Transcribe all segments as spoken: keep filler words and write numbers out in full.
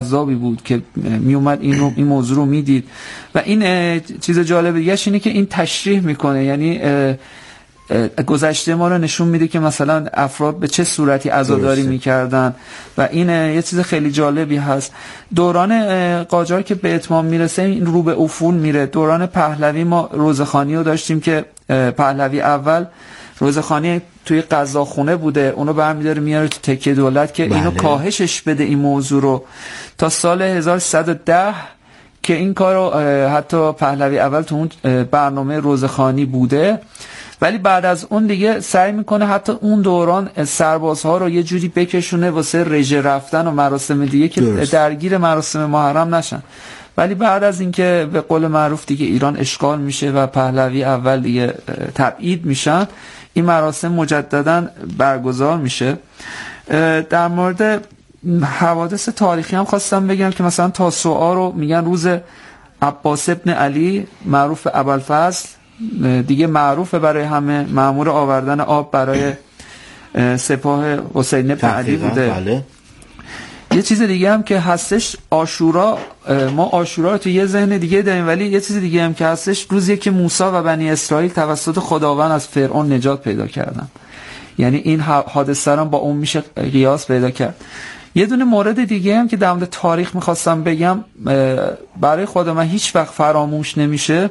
جذابی بود که می اومد این رو این موضوع رو میدید. و این چیز جالب دیگه‌ش اینه که این تشریح میکنه، یعنی گذشته ما رو نشون میده که مثلا افراد به چه صورتی عزاداری میکردن و این یه چیز خیلی جالبی هست. دوران قاجار که به اتمام میرسه این رو به افول میره. دوران پهلوی ما روزخوانی رو داشتیم که پهلوی اول روزخوانی توی قضاخونه بوده، اونو برمی‌داره میاره تو تکیه دولت که بله. اینو کاهشش بده این موضوع رو، تا سال هزار و سیصد و ده که این کارو حتی پهلوی اول تو اون برنامه روزخوانی بوده. ولی بعد از اون دیگه سعی میکنه حتی اون دوران سربازها رو یه جوری بکشونه واسه رژه رفتن و مراسم دیگه که درست. درگیر مراسم محرم نشن. ولی بعد از اینکه به قول معروف دیگه ایران اشغال میشه و پهلوی اول دیگه تبعید میشن، این مراسم مجددا برگزار میشه. در مورد حوادث تاریخی هم خواستم بگم که مثلا تاسوعا رو میگن روز عباس ابن علی معروف ابوالفضل، دیگه معروفه برای همه، مأمور آوردن آب برای سپاه حسین بن علی بوده. بله. یه چیز دیگه هم که هستش عاشورا، ما عاشورا رو تو یه ذهن دیگه داریم، ولی یه چیز دیگه هم که هستش روزی که موسی و بنی اسرائیل توسط خداوند از فرعون نجات پیدا کردن، یعنی این حادثه هم با اون میشه قیاس پیدا کرد. یه دونه مورد دیگه هم که در مورد تاریخ میخواستم بگم برای خود من هیچ وقت فراموش نمیشه،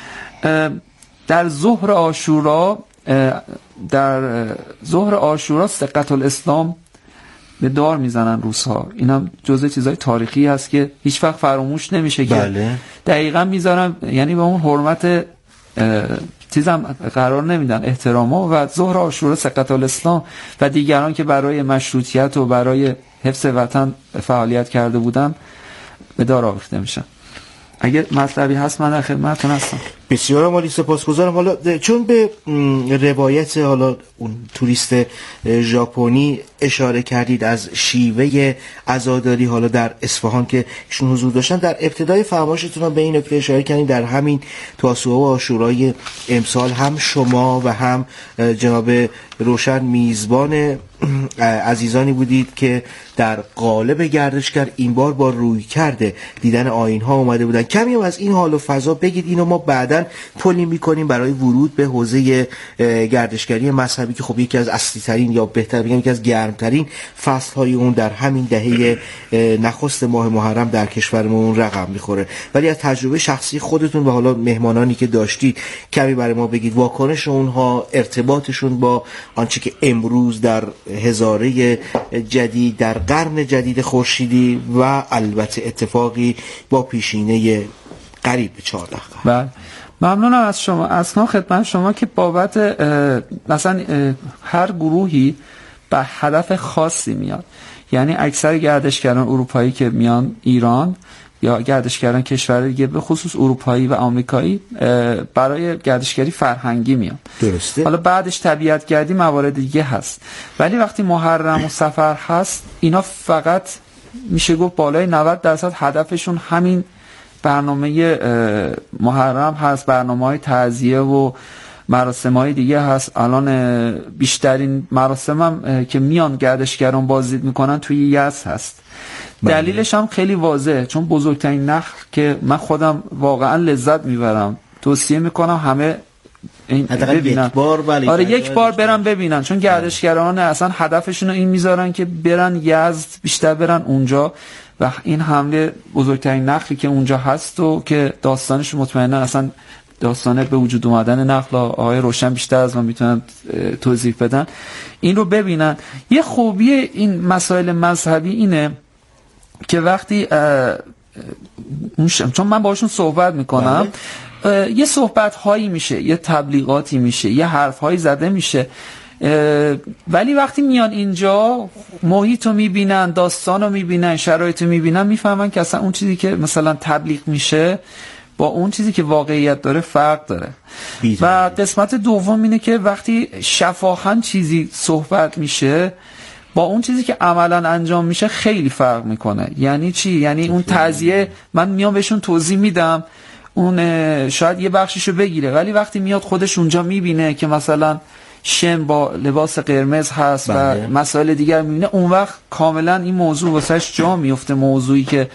در ظهر عاشورا در ظهر عاشورا سقط الاسلام به دار میزنن روس‌ها. اینم جزء چیزای تاریخی هست که هیچ وقت فراموش نمیشه که بله. دقیقاً میذارن، یعنی به اون حرمت چیزم قرار نمیدن، احتراما. و ظهر عاشورا سقط الاسلام و دیگران که برای مشروطیت و برای حفظ وطن فعالیت کرده بودن به دار آویخته میشن. اگر مطلبی هست من در خدمتتون هستم. بسیار عالی، سپاسگزارم. حالا چون به روایت حالا اون توریست ژاپنی اشاره کردید از شیوه عزاداری حالا در اصفهان که ایشون حضور داشتن، در ابتدای فرمایشتون به این نکته اشاره کردید در همین تاسوعا و عاشورای امسال هم شما و هم جناب روشن میزبان عزیزانی بودید که در قالب گردشگر این بار با روی کرده دیدن آیین ها اومده بودن. کمی هم از این حال و فضا بگید، اینو ما بعداً پلی میکنیم برای ورود به حوزه گردشگری مذهبی که خب یکی از اصلی ترین یا بهتر بگم یکی از گرمترین فصل های اون در همین دهه نخست ماه محرم در کشورمون رقم میخوره. ولی از تجربه شخصی خودتون و حالا مهمانانی که داشتید کمی برای ما بگید واکنش اونها، ارتباطشون با آنچه که امروز در هزاره جدید در قرن جدید خورشیدی و البته اتفاقی با پیشینه قریب به چهارده قرن. ممنونم از شما. اصلا خدمت شما که بابت مثلا هر گروهی به هدف خاصی میاد، یعنی اکثر گردشگران اروپایی که میان ایران یا گردشگران کشور دیگه به خصوص اروپایی و آمریکایی برای گردشگری فرهنگی میان. درسته. حالا بعدش طبیعت گردی موارد دیگه هست، ولی وقتی محرم و سفر هست اینا فقط میشه گفت بالای نود درصد هدفشون همین برنامه محرم هست، برنامه‌های تعزیه و مراسم‌های دیگه هست. الان بیشترین مراسم هم که میان گردشگران بازدید میکنن توی یزد هست. دلیلش هم خیلی واضحه، چون بزرگترین نخل که من خودم واقعا لذت میبرم، توصیه میکنم همه این ببینن. یک بار آره یک بار برن ببینن، چون گردشگران اصلا هدفشون این میذارن که برن یزد، بیشتر برن اونجا و این حمله بزرگترین نخلی که اونجا هست و که داستانش مطمئنا اصلا داستانه به وجود اومدن نخل آقای روشن بیشتر از من میتونن توضیح بدن، این رو ببینن. یه خوبی این مسائل مذهبی اینه که وقتی چون من باشون صحبت میکنم یه صحبت هایی میشه، یه تبلیغاتی میشه، یه حرف هایی زده میشه، ولی وقتی میان اینجا محیط رو میبینن، داستان رو میبینن، شرایط رو میبینن، میفهمن که اصلا اون چیزی که مثلا تبلیغ میشه با اون چیزی که واقعیت داره فرق داره. بیداره. و قسمت دوم اینه که وقتی شفاهن چیزی صحبت میشه با اون چیزی که عملا انجام میشه خیلی فرق میکنه. یعنی چی؟ یعنی اون تعزیه من میام بهشون توضیح میدم، اون شاید یه بخشیشو بگیره، ولی وقتی میاد خودش اونجا میبینه که مثلا شن با لباس قرمز هست بله. و مسائل دیگر میبینه، اون وقت کاملا این موضوع واسش جا میفته. موضوعی که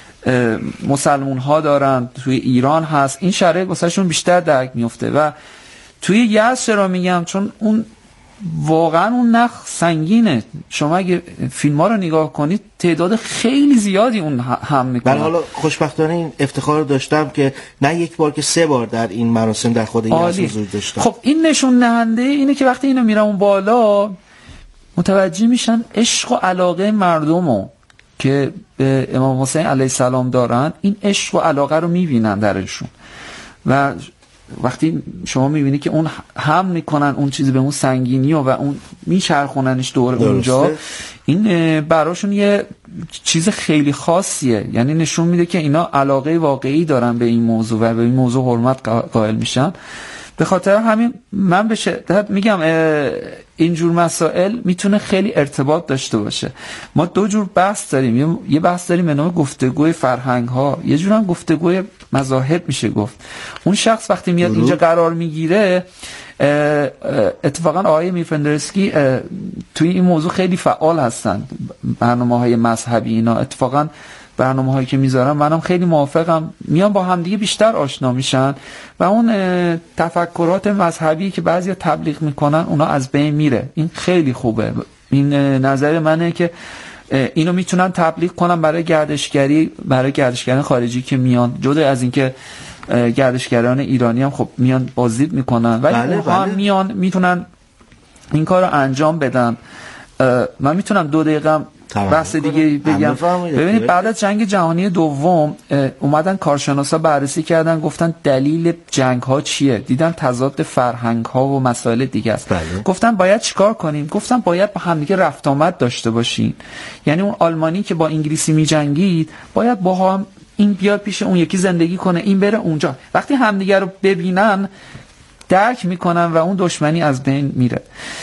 مسلمون ها دارن توی ایران هست، این شرایط واسهشون بیشتر درک میفته. و توی یزد چرا میگم؟ چون اون واقعا اون نخ سنگینه. شما اگه فیلم ها رو نگاه کنید تعداد خیلی زیادی اون هم میکنن. بله، حالا خوشبختانه این افتخار رو داشتم که نه یک بار که سه بار در این مراسم در خود یزد حضور داشتم. خب این نشون دهنده اینه که وقتی اینو میرن اون بالا متوجه میشن عشق و علاقه مردمو که به امام حسین علیه السلام دارن، این عشق و علاقه رو میبینن درشون. و وقتی شما میبینی که اون هم میکنن اون چیزی به اون سنگینی و, و اون میچرخوننش دور اونجا، این براشون یه چیز خیلی خاصیه. یعنی نشون میده که اینا علاقه واقعی دارن به این موضوع و به این موضوع حرمت قائل میشن. به خاطر همین من به شدت میگم اینجور مسائل میتونه خیلی ارتباط داشته باشه. ما دو جور بحث داریم، یه بحث داریم به نام گفتگوی فرهنگ ها، یه جور هم گفتگوی مذاهب میشه گفت. اون شخص وقتی میاد اینجا قرار میگیره، اتفاقا آقای میرفندرسکی توی این موضوع خیلی فعال هستن، برنامه‌های مذهبی اینا. اتفاقا برنامه هایی که میذارم منم خیلی موافقم، میان با هم دیگه بیشتر آشنا میشن و اون تفکرات مذهبی که بعضیا تبلیغ میکنن اونا از بین میره. این خیلی خوبه. این نظر منه که اینو میتونن تبلیغ کنن برای گردشگری، برای گردشگران خارجی که میان. جدا از اینکه گردشگران ایرانی هم خب میان بازدید میکنن، ولی بله اونها بله. میان میتونن این کار رو انجام بدن. من میتونم دو دقیقه بحث دیگه بگم. ببینید بعد از جنگ جهانی دوم اومدن کارشناسا بررسی کردن، گفتن دلیل جنگ ها چیه؟ دیدن تضاد فرهنگ ها و مسائل دیگه است. بله. گفتن باید چیکار کنیم؟ گفتن باید با هم دیگه رفت آمد داشته باشین. یعنی اون آلمانی که با انگلیسی میجنگید باید با هم این بیاد پیش اون یکی زندگی کنه، این بره اونجا. وقتی همدیگه رو ببینن درک میکنن و اون دشمنی از بین میره.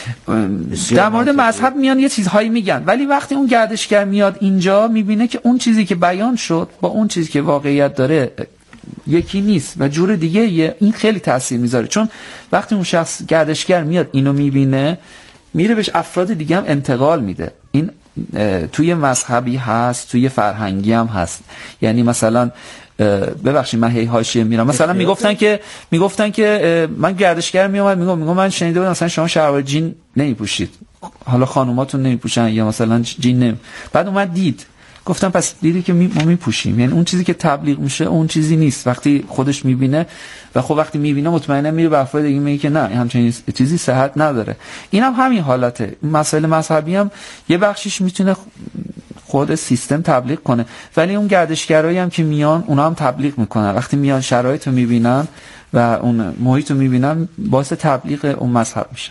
در مورد مذهب میان یه چیزهایی میگن، ولی وقتی اون گردشگر میاد اینجا میبینه که اون چیزی که بیان شد با اون چیزی که واقعیت داره یکی نیست و جور دیگه یه. این خیلی تاثیر میذاره، چون وقتی اون شخص گردشگر میاد اینو میبینه، میره بهش افراد دیگه هم انتقال میده. این توی مذهبی هست، توی فرهنگی هم هست. یعنی مثلا ببخشید من هی حاشیه میرم، مثلا میگفتن که میگفتن که من گردشگر میومد میگم میگم من شنیده بودم مثلا شما شلوار جین نمیپوشید، حالا خانوماتون نمیپوشن یا مثلا جین نمی. بعد اومد دید، گفتم پس دیدی که ما میپوشیم. یعنی اون چیزی که تبلیغ میشه اون چیزی نیست. وقتی خودش میبینه و خب وقتی میبینه مطمئنا میره به افراد دیگه میگه که نه همچین چیزی صحت نداره. اینم هم همین حالته. مسائل مذهبی هم یه بخشش میتونه خود سیستم تبلیغ کنه، ولی اون گردشگرایی هم که میان اونا هم تبلیغ میکنن. وقتی میان شرایط رو میبینن و اون محیط رو میبینن باعث تبلیغ اون مذهب میشن.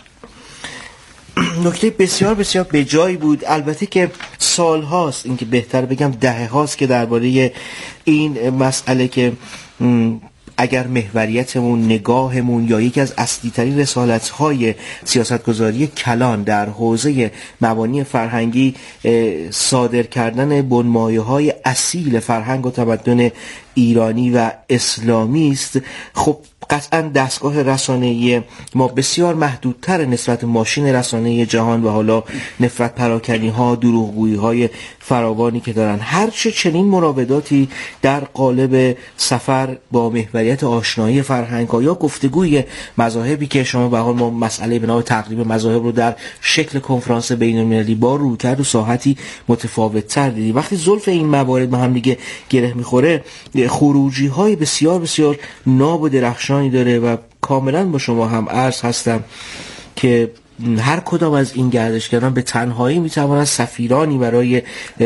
نکته بسیار بسیار به جایی بود. البته که سال هاست، این که بهتر بگم دهه هاست که درباره این مسئله که اگر محوریتمون، نگاهمون یا یکی از اصلی ترین رسالت های سیاستگذاری کلان در حوزه مبانی فرهنگی صادر کردن بنمایه های اصیل فرهنگ و تمدن ایرانی و اسلامی است، خب قطعا دستگاه رسانه‌ای ما بسیار محدودتر نسبت ماشین رسانه‌ای جهان و حالا نفرت پراکنی ها، دروغگویی های فراوانی که دارن. هرچه چنین مراوداتی در قالب سفر با محوریت آشنایی فرهنگ ها یا گفتگوی مذاهبی که شما به حال ما مسئله به نام تقریب مذاهب رو در شکل کنفرانس بین‌المللی با رویکرد و ساحتی متفاوت‌تر دیدیم، وقتی زلف این موارد با هم دیگه گره میخوره خروجی های بسیار بسیار ناب و درخشانی داره و کاملا با شما هم عرض هستم که هر کدام از این گردشگران به تنهایی میتوانند سفیرانی برای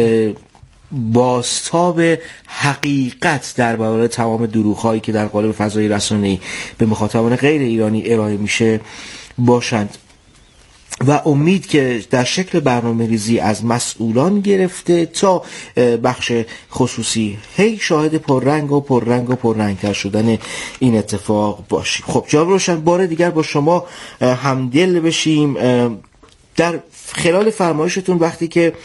بازتاب حقیقت در برابر تمام دروغ‌هایی که در قالب فضای رسانه‌ای به مخاطبان غیر ایرانی ارائه میشه باشند. و امید که در شکل برنامه ریزی از مسئولان گرفته تا بخش خصوصی هی شاهد پررنگ و پررنگ و پررنگتر شدن این اتفاق باشیم. خب جناب روشن، بار دیگر با شما همدل بشیم. در خلال فرمایشتون وقتی که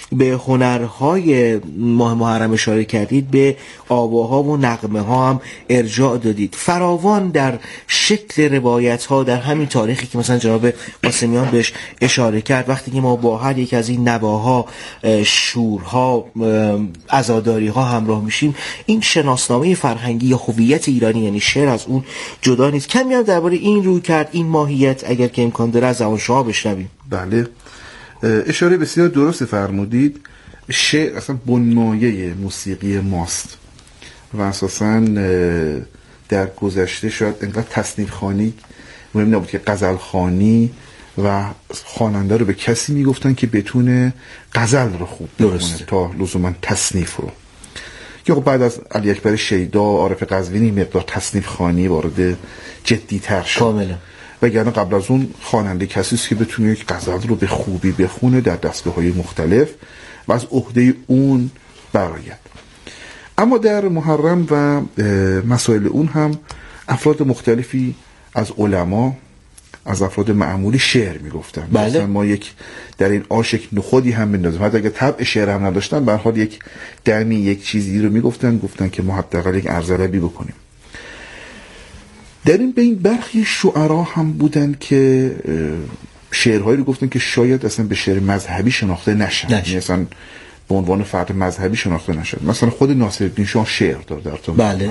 به هنرهای ماه محرم اشاره کردید، به آواها و نغمه ها هم ارجاع دادید. فراوان در شکل روایت ها در همین تاریخی که مثلا جناب قاسمیان بهش اشاره کرد، وقتی که ما با هر یک از این نواها، شورها، عزاداری ها همراه میشیم، این شناسنامه فرهنگی یا هویت ایرانی یعنی شعر از اون جدا نیست. کمی هم درباره این روی کرد، این ماهیت اگر که امکان داره از زبان شما بشنویم. بله، اشاره بسیار درست فرمودید. شعر اصلا بنمایه موسیقی ماست و اساساً در گذشته شاید انقدر تصنیف خوانی مهم نبود که غزل خوانی و خواننده رو به کسی میگفتن که بتونه غزل رو خوب بخونه تا لزوما تصنیف رو. که خب بعد از علی اکبر شیدا، عارف قزوینی، مقدار تصنیف خوانی وارد جدی تر شد کاملا. وگرنه قبل از اون خواننده کسی است که بتونه یک غزل رو به خوبی بخونه در دستگاه‌های مختلف و از عهده اون برآید. اما در محرم و مسائل اون هم افراد مختلفی از علما، از افراد معمولی شعر میگفتن. بله. مثلا ما یک در این آشک نخودی هم بندازیم، حتی اگه طبع شعر هم نداشتن به هر حال یک دمی یک چیزی رو میگفتن، گفتن که ما حداقل یک عرضلبی بکنیم. در این بین برخی شعرا هم بودن که شعرهایی رو گفتن که شاید اصلا به شعر مذهبی شناخته نشن، یعنی اصلا به عنوان فرد مذهبی شناخته نشد. مثلا خود ناصرالدین شاه شعر داره در تو، بله،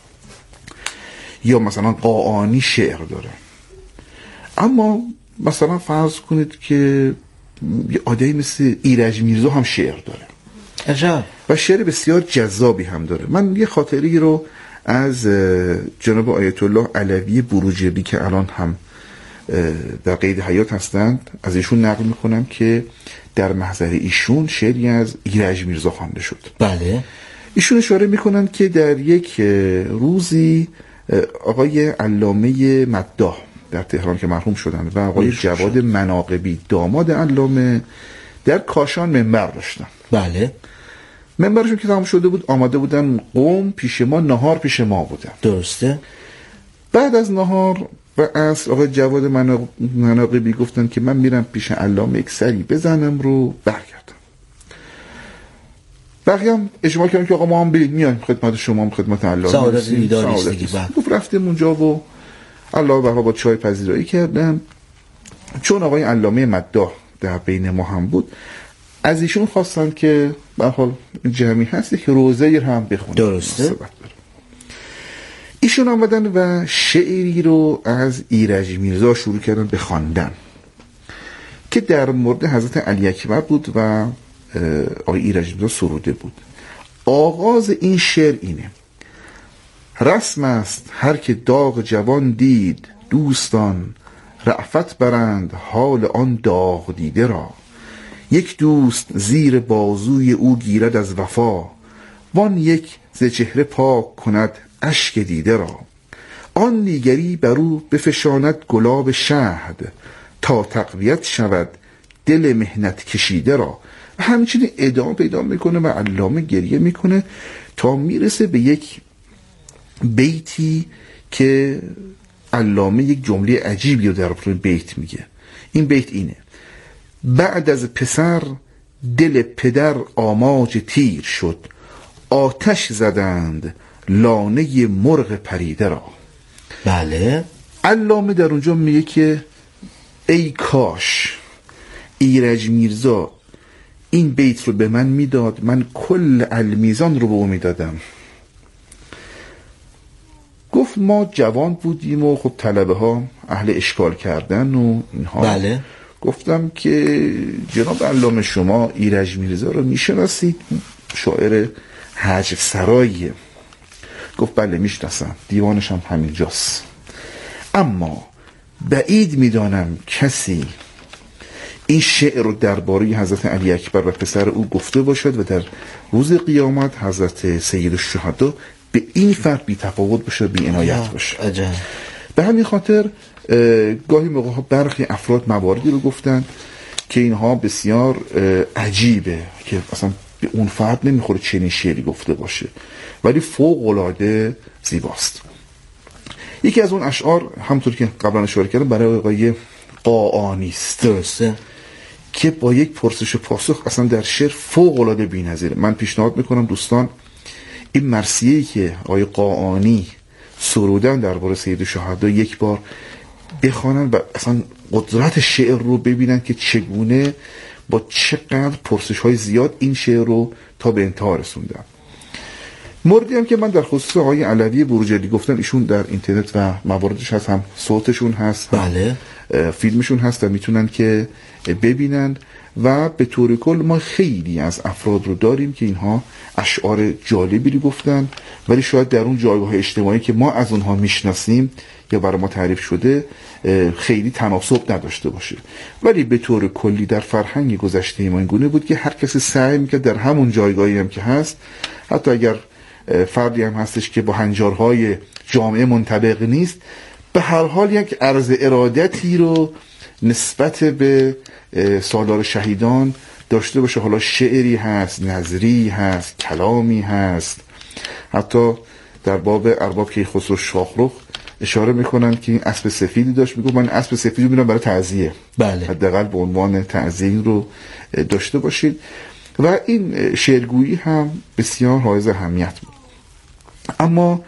یا مثلا قاآنی شعر داره. اما مثلا فرض کنید که یه آدمی مثل ایرج میرزا هم شعر داره عجب. و شعر بسیار جذابی هم داره. من یه خاطری رو از جناب آیت الله علوی بروجردی که الان هم در قید حیات هستند از ایشون نقل میکنم که در محضر ایشون شعری از ایرج میرزا خوانده شد. بله. ایشون اشاره میکنند که در یک روزی آقای علامه مداح در تهران که مرحوم شدند و آقای جواد مناقبی داماد علامه در کاشان منبر داشتن. بله. منبرشون که تمام شده بود آماده بودن قوم پیش ما، نهار پیش ما بودن. درسته. بعد از نهار و از آقای جواد مناقبی گفتن که من میرم پیش علامه یک سری بزنم رو برگردم. بقیه هم اجماع کردن که آقا ما هم برید میایم خدمت شما، هم خدمت علامه. سعادت دیدار دیگه. گفت رفتیم اونجا و الله بقا با چای پذیرایی کردم. چون آقای علامه مداح در بین ما هم بود، از ایشون خواستن که به هر حال جمعی هستی که روزه هم بخونن. درسته. ایشون آمدن و شعری رو از ایرج میرزا شروع کردن به خواندن که در مورد حضرت علی اکبر بود و آقای ایرج میرزا سروده بود. آغاز این شعر اینه: رسم است هر که داغ جوان دید، دوستان رأفت برند حال آن داغ دیده را. یک دوست زیر بازوی او گیرد از وفا، وان یک ز چهره پاک کند اشک دیده را. آن دیگری بر او بفشاند گلاب شهد، تا تقویت شود دل مهنت کشیده را. و همچنین ادامه پیدا میکنه و علامه گریه میکنه تا میرسه به یک بیتی که علامه یک جمله عجیبی رو در بیت میگه. این بیت اینه: بعد از پسر دل پدر آماج تیر شد، آتش زدند لانه مرغ پریده را. بله. علامه در اونجا میگه که ای کاش ایرج میرزا این بیت رو به من میداد، من کل المیزان رو به او میدادم. گفت ما جوان بودیم و خب طلبه ها اهل اشکال کردن و اینها. بله. گفتم که جناب علامه شما ایرج میرزا رو میشناسید؟ شاعر حجو سراییه. گفت بله میشناسم، دیوانش هم همینجاست، اما بعید میدانم کسی این شعر رو درباره حضرت علی اکبر و پسر او گفته باشد و در روز قیامت حضرت سید الشهدا به این فرق بی تفاوت باشه، بی عنایت باشه. عجب. به همین خاطر گاهی موقع ها برخی افراد مواردی رو گفتن که اینها بسیار عجیبه که اصلا به اون فرد نمیخوره چنین شعری گفته باشه، ولی فوق العاده زیباست. یکی از اون اشعار همونطور که قبلا اشاره کردم برای آقای قاآنی است. درسته. که با یک پرسش و پاسخ اصلا در شعر فوق العاده بی‌نظیره. من پیشنهاد میکنم دوستان این مرثیه‌ای که آقای قاآنی سرودن درباره سید شهدا یک بار بخوانن و اصلا قدرت شعر رو ببینن که چگونه با چقدر پرسش های زیاد این شعر رو تا به انتها رسوندن. موردی هم که من در خصوص آقای علوی بروجردی گفتم، ایشون در اینترنت و مواردش هست، هم صوتشون هست، بله، فیلمشون هست و میتونن که ببینن. و به طور کل ما خیلی از افراد رو داریم که اینها اشعار جالبی رو گفتن، ولی شاید در اون جایگاه اجتماعی که ما از اونها میشناسیم یا برای ما تعریف شده خیلی تناسب نداشته باشه. ولی به طور کلی در فرهنگ گذشته ما این گونه بود که هر کسی سعی میکرد در همون جایگاهی هم که هست، حتی اگر فردی هم هستش که با هنجارهای جامعه منطبق نیست، به هر حال یک عرض ارادتی رو نسبت به سالار شهیدان داشته باشه. حالا شعری هست، نظری هست، کلامی هست. حتی در باب ارباب کیخسرو شاهرخ اشاره میکنن که این اسب سفیدی داشت، میگه من اسب سفیدی رو میرم برای تعزیه. بله. حداقل به عنوان تعزیه رو داشته باشید. و این شعرگویی هم بسیار حائز اهمیت بود. اما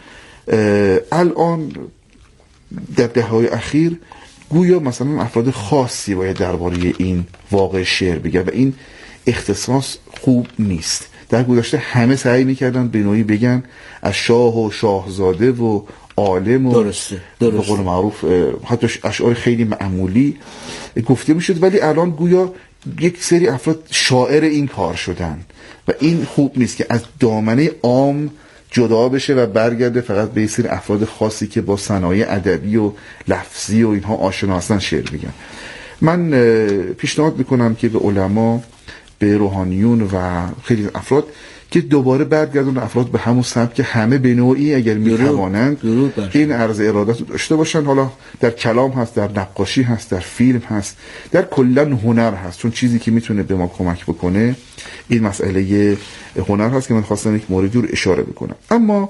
الان در دهه‌های اخیر گویا مثلا افراد خاصی باید درباره این واقع شعر بگن و این اختصاص خوب نیست. در گذشته همه سعی میکردن به نوعی بگن از شاه و شاهزاده و عالم و درسته درسته. به قول معروف حتی اشعار خیلی معمولی گفته میشد، ولی الان گویا یک سری افراد شاعر این کار شدن و این خوب نیست که از دامنه عام جدا بشه و برگرده فقط به سری افراد خاصی که با صنایع ادبی و لفظی و اینها آشنا هستن شعر بگن. من پیشنهاد میکنم که به علما، به روحانیون و خیلی افراد که دوباره برگردون افراد به همون سمت که همه به نوعی اگر میتوانند این عرض ارادت رو داشته باشن. حالا در کلام هست، در نقاشی هست، در فیلم هست، در کلا هنر هست، چون چیزی که میتونه به ما کمک بکنه این مسئله هنر هست که من خواستم یک موردی رو اشاره بکنم. اما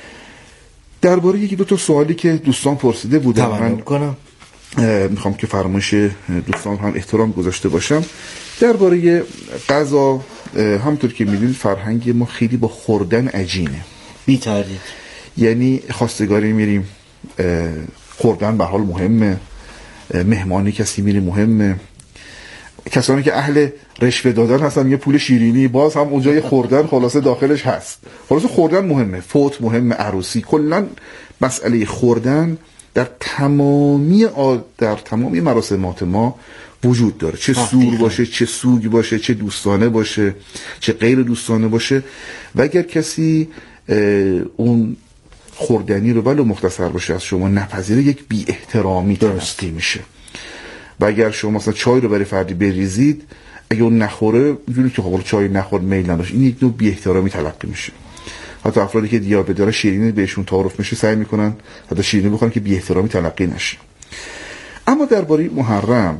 درباره یکی دو تا سوالی که دوستان پرسیده بودن من کنم میخوام که فرمایش دوستان هم احترام گذاشته باشم. درباره غذا همونطور که میدونید فرهنگ ما خیلی با خوردن عجینه، بی تردید. یعنی خواستگاری میریم خوردن به حال مهمه، مهمانی کسی میره مهمه، کسانی که اهل رشوه دادن هستن یه پول شیرینی باز هم اونجا یه خوردن خلاصه داخلش هست. خلاصه خوردن مهمه، فوت مهمه، عروسی، کلا مسئله خوردن در تمامی آد... در تمامی مراسمات ما وجود داره، چه سور باشه، چه سوگ باشه، چه دوستانه باشه، چه غیر دوستانه باشه. و اگر کسی اون خوردنی رو ولو مختصر باشه از شما نپذیره، یک بی احترامی تلقی میشه. و اگر شما مثلا چای رو برای فردی بریزید، اگه اون نخوره، میدونی که خب چای نخور میل نداشت، این یک نوع بی احترامی تلقی میشه. حتی افرادی که دیابت داره شیرینی بهشون تعارف میشه سعی میکنن حتی شیرینی بخورن که بی احترامی تلقی نشه. اما درباره محرم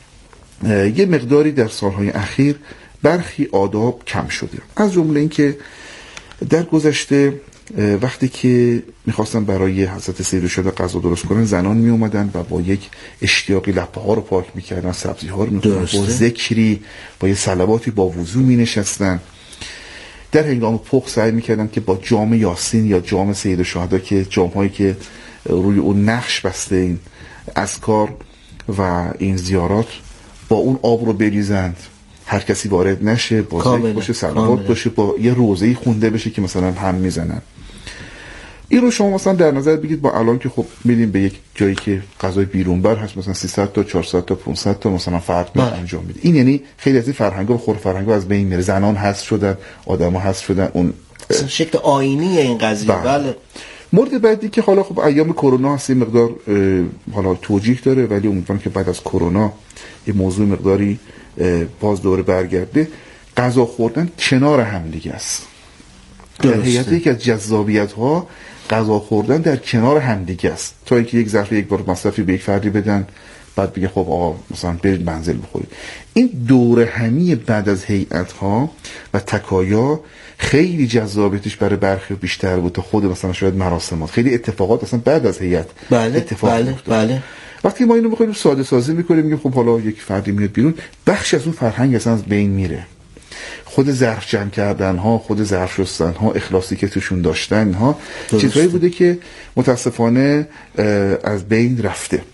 یه مقداری در سالهای اخیر برخی آداب کم شده، از جمله این که در گذشته وقتی که میخواستن برای حضرت سید شهدا غذا درست کنن، زنان می اومدن و با یک اشتیاقی لپه ها رو پاک میکردن، سبزی ها رو میخوردن، با ذکری، با یه صلواتی، با وضو می نشستن. در هنگام پخت سعی میکردن که با جام یاسین یا جام سید شهدا که جام هایی که روی اون نقش بسته این اذکار و این زیارات، با اون آب رو بریزند، هر کسی وارد نشه، با ذکر باشه، صلوات باشه، با یه روزه‌ای خونده بشه که مثلا هم میزنن. این رو شما مثلا در نظر بگید با الان که خب میدیم به یک جایی که غذای بیرون بر هست، مثلا سیصد تا چهارصد تا پانصد تا مثلا فرد میاد انجام میده. این یعنی خیلی از این فرهنگا و خور فرهنگا از بین میره، زنان حذف شدن، آدما حذف شدن، اون شکل آیینی این قضیه. بله. مورد بعدی که حالا خب ایام کرونا هست، این مقدار حالا توجیه داره، ولی امیدوارم که بعد از کرونا این موضوع مقداری باز دوره برگرده. غذا خوردن کنار هم دیگه است. در حقیقت یکی از جذابیت ها غذا خوردن در کنار هم دیگه است، تا اینکه یک ظرف یک بار مصرفی به یک فردی بدن بعد بگه خب آقا مثلا برید منزل بخورید. این دور همی بعد از هیئت ها و تکایا خیلی جذابیتش برای برخی بیشتر بود تا خود مثلا شاید مراسمات. خیلی اتفاقات اصلا بعد از هیئت بله، اتفاق بله، افتاد. بله. وقتی ما اینو می‌خوایم ساده سازی می‌کنیم میگیم خب حالا یک فردی میاد بیرون، بخش از اون فرهنگ اصلا از بین میره. خود ظرف جمع کردن ها، خود ظرف شستن ها، اخلاصی که توشون داشتن ها، چیزایی بوده که متاسفانه از بین رفته.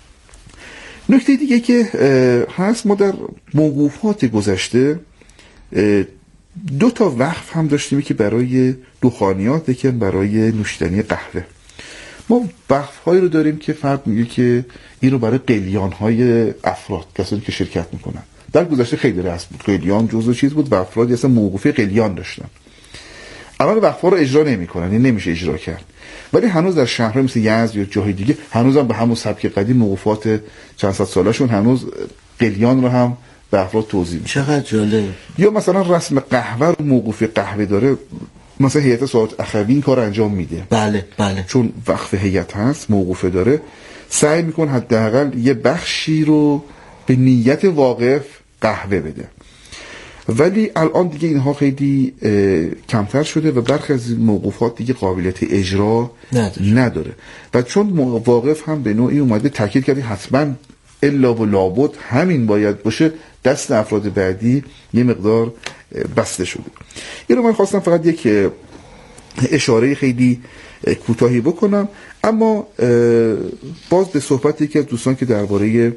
نکته دیگه که هست، ما در موقوفات گذشته دو تا وقف هم داشتیم که برای دخانیات، که برای نوشیدنی قهوه. ما وقف‌هایی رو داریم که فرد میگه که این رو برای قلیان‌های افراد، کسانی که شرکت میکنن. در گذشته خیلی رسم بود، قلیان جزء چیز بود و افرادی اصلا موقوفه قلیان داشتن. الان وقف‌ها رو اجرا نمی‌کنن، این نمیشه اجرا کرد. ولی هنوز در شهرها مثل یزد یا جاهای دیگه هنوزم به همون سبک قدیم موقوفات چند صد ساله‌شون هنوز قلیان رو هم به افراد توزیع می‌کنن. چقدر جالب. یا مثلا رسم قهوه رو موقوفه قهوه داره، مثلا هیئت ساعات اخوی این کار انجام میده. بله بله. چون وقف هیئت هست، موقوفه داره، سعی میکنه حداقل یه بخشی رو به نیت واقف قهوه بده. ولی الان دیگه اینها خیلی کمتر شده و برخی از موقوفات دیگه قابلیت اجرا نداره. نداره و چون واقف هم به نوعی اومده تاکید کرده حتما الا و لابد همین باید باشه، دست افراد بعدی یه مقدار بسته شده. این رو من خواستم فقط یک اشاره خیلی کوتاهی بکنم. اما باز به صحبت یکی از دوستان که درباره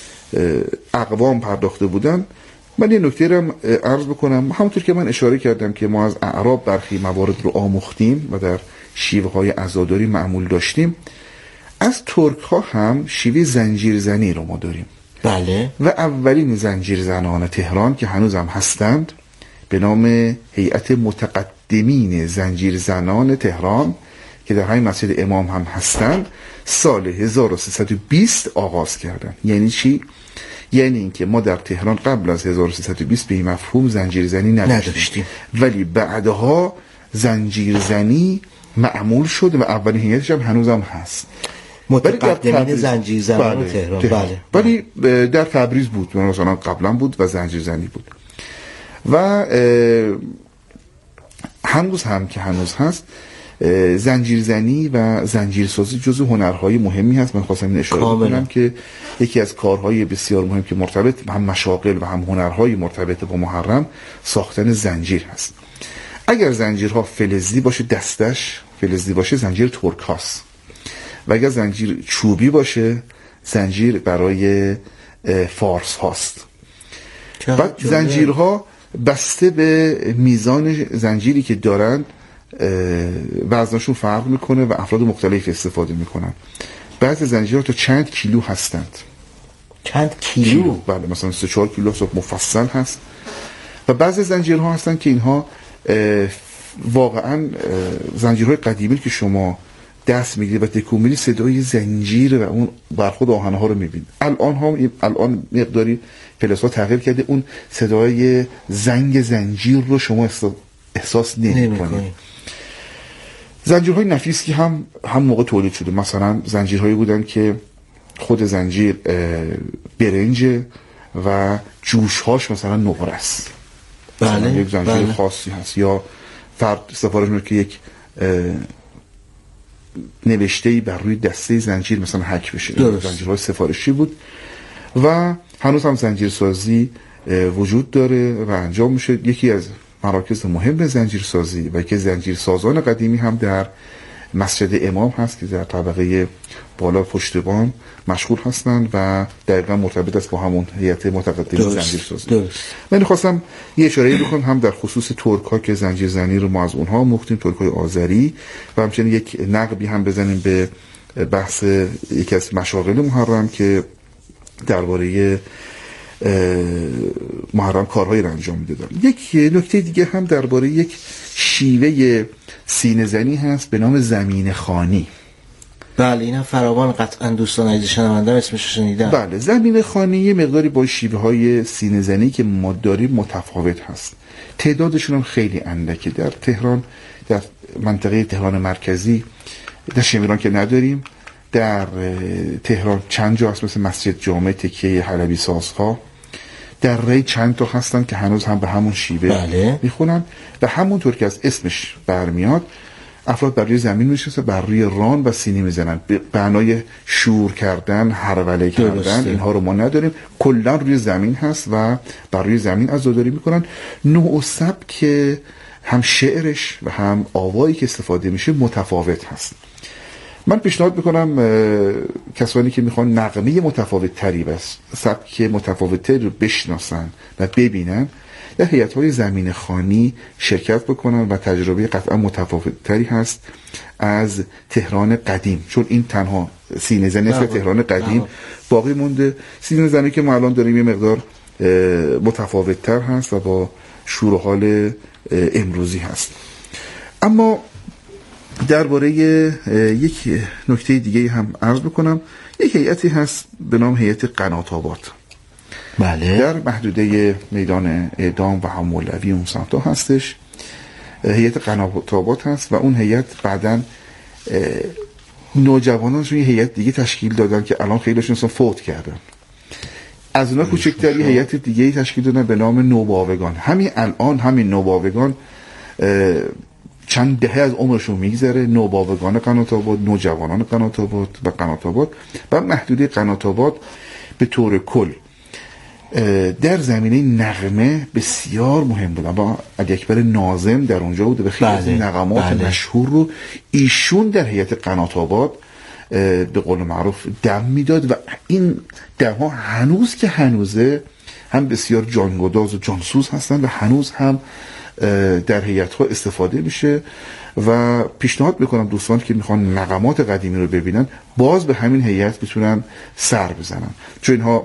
اقوام پرداخته بودن، من یه نکته رو عرض بکنم. همونطور که من اشاره کردم که ما از اعراب برخی موارد رو آموختیم و در شیوه های عزاداری معمول داشتیم، از ترک ها هم شیوه زنجیرزنی رو ما داریم. بله. و اولین زنجیرزنان تهران که هنوز هم هستند به نام هیئت متقدمین زنجیرزنان تهران که در همین مسجد امام هم هستند، سال هزار و سیصد و بیست آغاز کردن. یعنی چی؟ یعنی اینکه ما در تهران قبل از هزار و سیصد و بیست به این مفهوم زنجیرزنی نداشتیم. نداشتیم ولی بعدها زنجیرزنی معمول شد و اولین هیئتش هم هنوز هم هست. متقدمین زنجیرزنان بله تهران. بله. ولی در تبریز بود، مثلا قبلا بود و زنجیرزنی بود و هنوز هم که هنوز هست. زنجیرزنی و زنجیرسازی جزو هنرهای مهمی هست. من خواستم این اشاره کنم که یکی از کارهای بسیار مهم که مرتبط هم مشاغل و هم هنرهای مرتبط با محرم ساختن زنجیر هست. اگر زنجیرها فلزی باشه، دستش فلزی باشه، زنجیر ترک هاست و اگر زنجیر چوبی باشه، زنجیر برای فارس هاست. بعد زنجیرها بسته به میزان زنجیری که دارند وزنشون فرق میکنه و افراد مختلف استفاده میکنن. بعضی زنجیرها تا چند کیلو هستند. چند کیلو؟ کیلو. بله، مثلا سه چهار کیلو مفصل هست. و بعضی زنجیرها هستن که اینها واقعا زنجیرهای قدیمی که شما دست میگیرید و تکون میدید صدای زنجیر و اون برخورد آهنها رو میبینید. الان هم الان مقداری فلزها تغییر کرده، اون صدای زنگ زنجیر رو شما احساس نمی‌کنید. زنجیرهای نفیس که هم هم موقع تولید شده، مثلا زنجیرهایی بودن که خود زنجیر برنج و جوشهاش مثلا نقره است. بله. یک زنجیر بله. خاصی هست. یا فرد سفارش میده که یک نوشته‌ای بر روی دسته زنجیر مثلا حک بشه. زنجیرهای سفارشی بود و هنوز هم زنجیرسازی وجود داره و انجام میشه. یکی از مراکز مهم زنجیرسازی و که زنجیرسازان قدیمی هم در مسجد امام هست که در طبقه بالا پشتبان مشغول هستند و دقیقا مرتبط است با همون هیئت متقدمین زنجیرسازی. من خواستم یه اشاره بکنم هم در خصوص ترک ها که زنجیرزنی رو ما از اونها مختیم، ترک های آذری، و همچنین یک نقبی هم بزنیم به بحث یکی از مشاغل محرم که درباره محرم کارهایی رو انجام میدادن. یک نکته دیگه هم درباره یک شیوه سینه زنی هست به نام زمین خانی. بله، این هم فراوان قطعا دوستان عزیز شنوندم اسمش رو شنیدن. بله، زمین خانی یه مقداری با شیوه های سینه زنی که ما داریم متفاوت هست. تعدادشون هم خیلی اندکه. در تهران، در منطقه تهران مرکزی، در شمیران که نداریم، در تهران چند جا هست مثل مسجد جامع تکیه حلبی سازها. در ری چند تا هستن که هنوز هم به همون شیوه بله. میخونن و همونطور که از اسمش برمیاد افراد بر روی زمین میشن، بر روی ران و سینی میزنن. به معنای شور کردن، هروله کردن، اینها رو ما نداریم. کلا روی زمین هست و بر روی زمین عزاداری میکنن. نوع و سبک هم شعرش و هم آوایی که استفاده میشه متفاوت هست. من پیشنهاد میکنم کسانی که میخوان نغمه متفاوت تری بس سبک متفاوت تری رو بشناسن و ببینن، در هیئت‌های زمین خوانی شرکت بکنن و تجربه قطعا متفاوت تری هست از تهران قدیم، چون این تنها سینه زنی است. تهران قدیم باقی مونده. سینه زنی که ما الان داریم یه مقدار متفاوت تر هست و با شور و حال امروزی هست. اما درباره یک نکته دیگه هم عرض بکنم. یک هیئتی هست به نام هیئت قنات آباد. بله. در محدوده میدان اعدام و هم مولوی اون سمتا هستش. هیئت قنات آباد هست و اون هیئت بعداً نوجوانانشون یه هیئت دیگه تشکیل دادن که الان خیلیشون اصلا فوت کردن. از اونها کوچکتری هیئت دیگه تشکیل دادن به نام نوباوگان. همین الان همین نوباوگان چند دهه از عمرشون میگذره. نوباوگان قنات آباد، نوجوانان قنات آباد و قنات آباد و محدوده قنات آباد به طور کل در زمینه نغمه بسیار مهم بودن. با علی اکبر ناظم در اونجا بود و خیلی از این نغمات بله. مشهور رو ایشون در هیئت قنات آباد به قول معروف دم میداد و این دم ها هنوز که هنوزه هم بسیار جانگداز و جانسوز هستن و هنوز هم در هیئت ها استفاده میشه و پیشنهاد میکنم دوستان که میخوان نغمات قدیمی رو ببینن باز به همین هیئت میتونن سر بزنن، چون اینها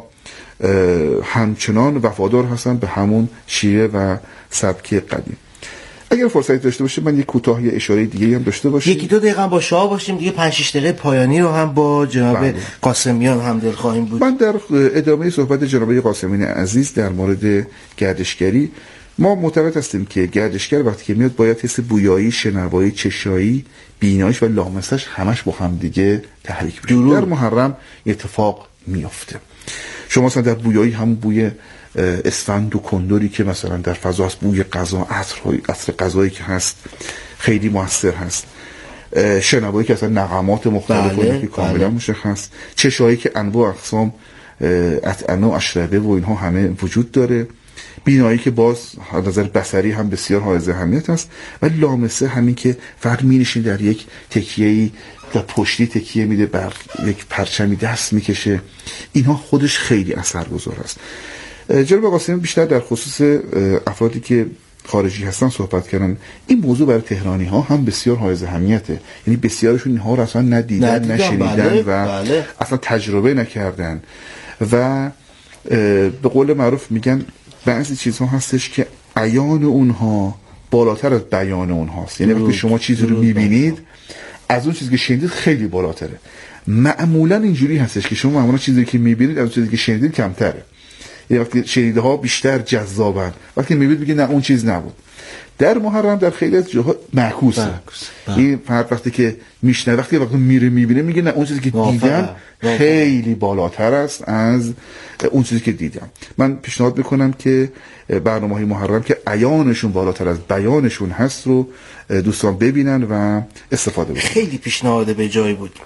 همچنان وفادار هستن به همون شیوه و سبک قدیم. اگر فرصتی داشته باشه من یک کوتاه یه اشاره دیگه هم داشته باشیم، یکی دو دقیقه هم با شاه باشیم دیگه، پنج شش دقیقه پایانی رو هم با جناب بله. قاسمیان هم دل خواهیم بود. من در ادامه صحبت جناب قاسمیان عزیز در مورد گردشگری، ما معتقد هستیم که گردشگر وقتی که میاد باید حس بویایی، شنوایی، چشایی، بیناییش و لامسش همش با هم دیگه تحریک بشه. در محرم اتفاق میفته. شما مثلا در بویایی هم بوی اسفند و کندوری که مثلا در فضا هست، بوی غذا، عطرهای عطر غذایی که هست خیلی موثر هست. شنوایی که اصلا نغمات مختلفی بله، که کاملا بله. مشخص. چشایی که انواع اقسام اطعمه و اشربه و اینها همه وجود داره. بینایی که باز از نظر بصری هم بسیار حائز اهمیت است و لامسه همین که فرد می‌نشین در یک تکیه‌ای در پشتی تکیه میده، بر یک پرچمی دست میکشه، اینها خودش خیلی اثرگذار است. جناب قاسمی بیشتر در خصوص افرادی که خارجی هستن صحبت کردن. این موضوع برای تهرانی ها هم بسیار حائز اهمیته، یعنی بسیارشون اینها رو اصلا ندیدن، نشنیدن بله، و بله. اصلا تجربه نکردن و به قول معروف میگن بعضی چیزها هستش که عیان اونها بالاتر از بیان اونهاست. یعنی وقتی شما چیزی رو میبینید از اون چیزی که شنیدید خیلی بالاتره. معمولا اینجوری هستش که شما معمولا چیزی که میبینید از اون چیزی که شنیدید کمتره. یعنی وقتی شنیده ها بیشتر جذابن، وقتی میبینید میگه نه اون چیز نبود. در محرم در خیلی از جاها معکوسه. این فرد وقتی که میشنوه، وقتی وقتی میره میبینه میگه نه اون چیزی که دیدم خیلی بالاتر است از اون چیزی که دیدم. من پیشنهاد میکنم که برنامه‌های محرم که عیانشون بالاتر از بیانشون هست رو دوستان ببینن و استفاده بکنن. خیلی پیشنهاد به جای بود.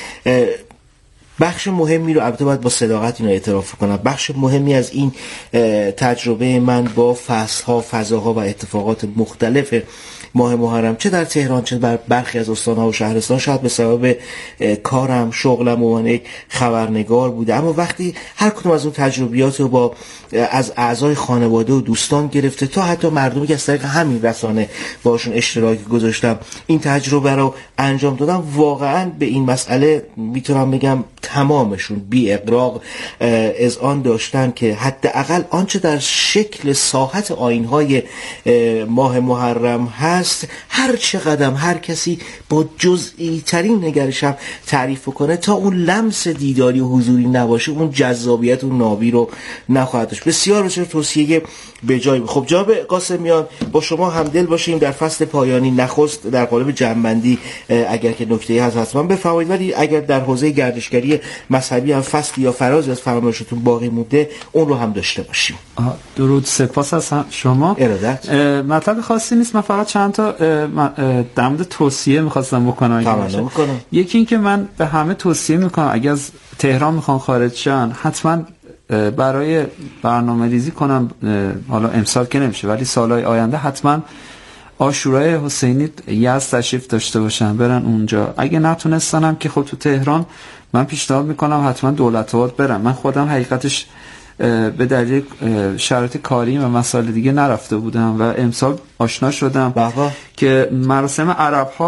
بخش مهمی رو البته باید با صداقت اینو اعتراف کنم، بخش مهمی از این تجربه من با فصل‌ها، فضاها و اتفاقات مختلف ماه محرم چه در تهران چه در برخی از استان‌ها و شهرستان شاید به سبب کارم، شغلم و یک خبرنگار بوده، اما وقتی هر کدوم از اون تجربیات رو با از اعضای خانواده و دوستان گرفته تا حتی مردمی که از طریق همین رسانه باشون اشتراک گذاشتم این تجربه رو انجام دادم، واقعا به این مسئله میتونم بگم تمامشون بی اغراق اذعان داشتن که حداقل آنچه در شکل ساحت آیین‌های ماه محرم هست هر چه قدم هر کسی با جزئی ترین نگرش هم تعریف کنه تا اون لمس دیداری و حضوری نباشه اون جذابیت و نابی رو نخواهد داشت. بسیار بسیار توصیه به جای. خب جناب قاسمیان با شما همدل باشیم در فصل پایانی، نخست در قالب جمع‌بندی اگر که نکته‌ای هست حتما بفرمایید، ولی اگر در حوزه گردشگری های مذهبی هم فصل یا فرازی از فراموشتون باقی مونده اون رو هم داشته باشیم. درود، سپاس از شما. ارادت. مطلب خاصی نیست، من فقط چند تا در مورد توصیه می‌خواستم بکنم. تمام می‌کنم. یکی این که من به همه توصیه می‌کنم اگه از تهران میخوان خارج شن حتما برای برنامه ریزی کنم، حالا امسال که نمیشه ولی سالهای آینده حتما عاشورای حسینی یزد تشریف داشته باشن، برن اونجا. اگه نتونستنم که خب تو تهران من پیشنهاد میکنم حتما دولت‌آباد برن. من خودم حقیقتش به دلیل شرایط کاری و مسائل دیگه نرفته بودم و امسال آشنا شدم بابا. که مراسم عرب‌ها